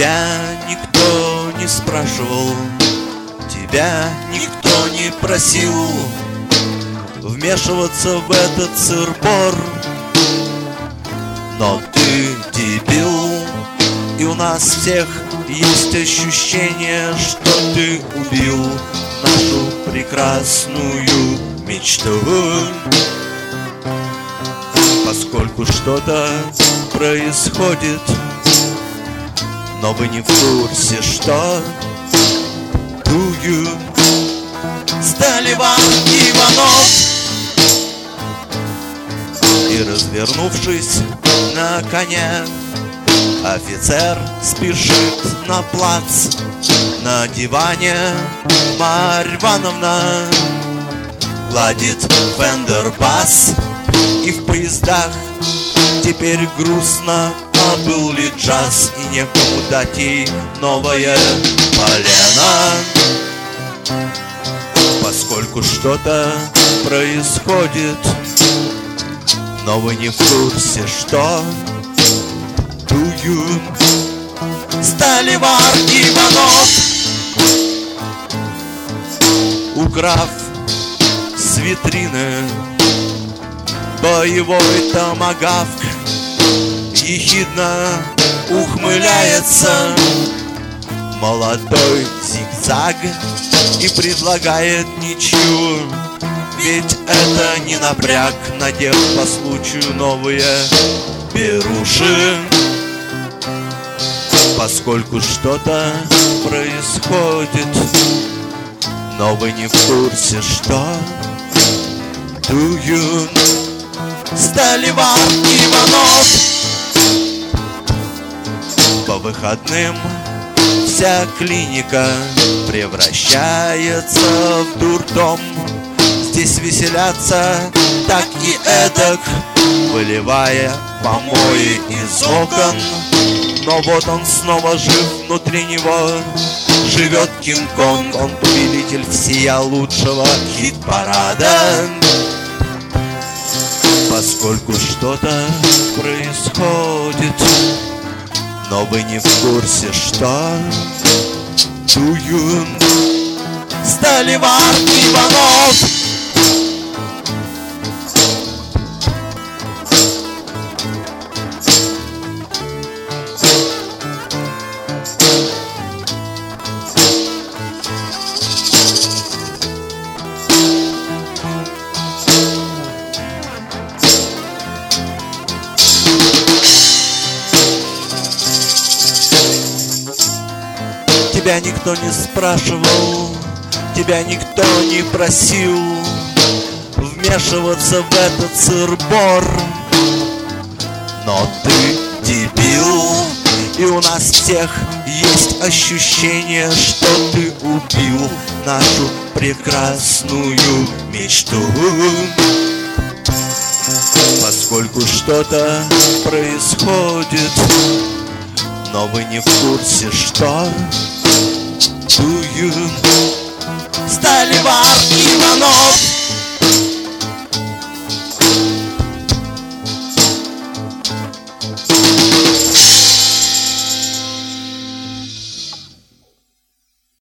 Тебя никто не спрашивал, тебя никто не просил вмешиваться в этот сыр-бор. Но ты дебил, и у нас всех есть ощущение, что ты убил нашу прекрасную мечту. Поскольку что-то происходит, но вы не в курсе, что дую Столивар Иванов. И, развернувшись на коне, офицер спешит на плац. На диване Марья Ивановна гладит фендер-бас. И в поездах теперь грустно, а был ли джаз, и некому дать ей новое полено. Поскольку что-то происходит, но вы не в курсе, что дую Столивар Иванов. Украв с витрины боевой томагавк, ехидно ухмыляется молодой зигзаг и предлагает ничью, ведь это не напряг, надев по случаю новые беруши. Поскольку что-то происходит, но вы не в курсе, что дую Столивар Иванов. По выходным вся клиника превращается в дурдом. Здесь веселятся так и эдак, выливая помои из окон. Но вот он снова жив, внутри него живет Кинг-Конг. Он повелитель всея лучшего хит-парада. Поскольку что-то происходит, но вы не в курсе, что дую Столивар Иванов. Тебя никто не спрашивал, тебя никто не просил вмешиваться в этот сыр-бор. Но ты дебил, и у нас всех есть ощущение, что ты убил нашу прекрасную мечту. Поскольку что-то происходит, но вы не в курсе, что дую Столивар Иванов.